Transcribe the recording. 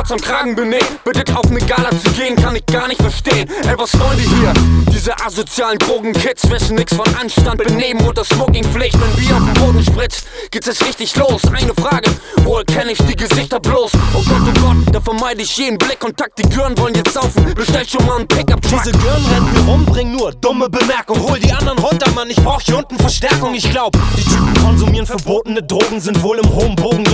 schwarz am Kragen benäht. Bittet auf ne Gala zu gehen, kann ich gar nicht verstehen. Ey, was wollen die hier? Diese asozialen Drogenkids wissen nix von Anstand, Benehmen und der Smokingpflicht. Wenn Bier auf den Boden spritzt, geht's jetzt richtig los. Eine Frage, wohl kenn ich die Gesichter bloß. Oh Gott, da vermeide ich jeden Blickkontakt. Die Gören wollen jetzt saufen, bestell schon mal einen Pickup-Truck. Diese Gören rennen hier rum, bringen nur dumme Bemerkung. Hol die anderen runter, Mann, ich brauch hier unten Verstärkung. Ich glaub, die Typen konsumieren verbotene Drogen, sind wohl im hohen Bogen